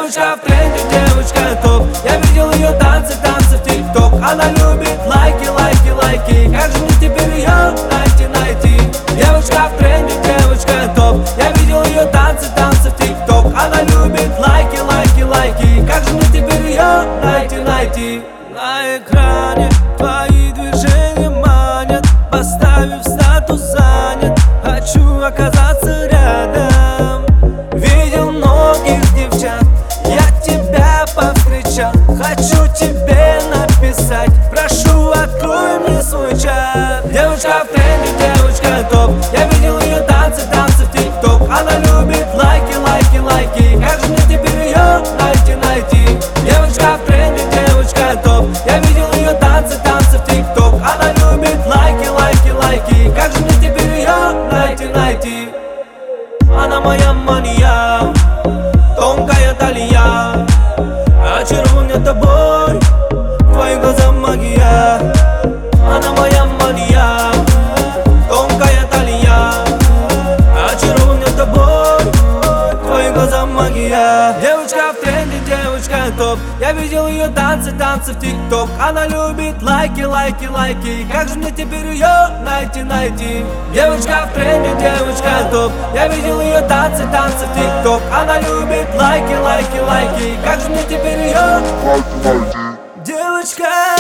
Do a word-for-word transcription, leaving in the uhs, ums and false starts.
Девочка в тренде, девочка топ. Я видел ее танцы, танцы в тик-ток. Она любит лайки, лайки, лайки. Как же мне теперь ее найти, найти? Девочка в тренде, девочка топ. Я видел ее танцы, танцы в тик-ток. Она любит лайки, лайки, лайки. Как же мне теперь ее найти, найти? На экране твои движения манят, поставив статус занят. Хочу оказаться рядом. Видел многих девчат, я тебя повстречал. Хочу тебе написать, прошу, открой мне свой чат. Девочка в тренде, девочка топ. Я видел ее танцы, танцы в тик-ток. Она любит лайки, лайки, лайки. Как же мне теперь ее найти, найти? Девочка в тренде, девочка топ. Я видел ее танцы, танцы в тик-ток. Она любит лайки, лайки, лайки. Как же мне теперь ее найти, найти? Она моя мания, тонкая талия. Очарован тобой, в твоих глазах магия. Она моя мания, тонкая талия. Очарован тобой, в твоих глазах магия. Девочка в тренде, девочка топ. Я видел ее танцы, танцы в тик-ток. Она любит лайки, лайки, лайки. Как же мне теперь ее найти, найти? Девочка в тренде, девочка топ. Я видел ее танцы, танцы в тик-ток. Она любит лайки, лайки, лайки. Как же мне теперь ее? Девочка